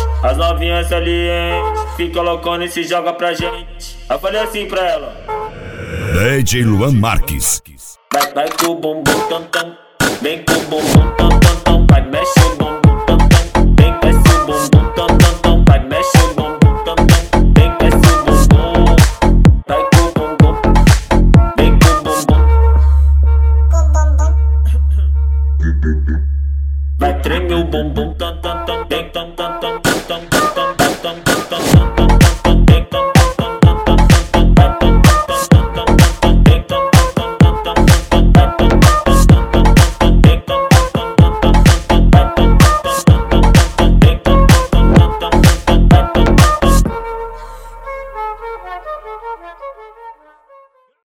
As novinhas ali, hein, fica loucona e se joga pra gente. Eu falei assim pra ela: DJ Luan Marques. vai com o bumbum tam tam, vem com o bumbum tam tam tam, vai mexe o bumbum tam tam, vem desce o bumbum tam tam tam, vai mexe o bumbum tam tam, vem desce o bumbum, vai com o bumbum, vem com o bumbum, vai treme o bumbum tam tam tam, vem tam tam tam tam tam tam tam tam tam tam tam.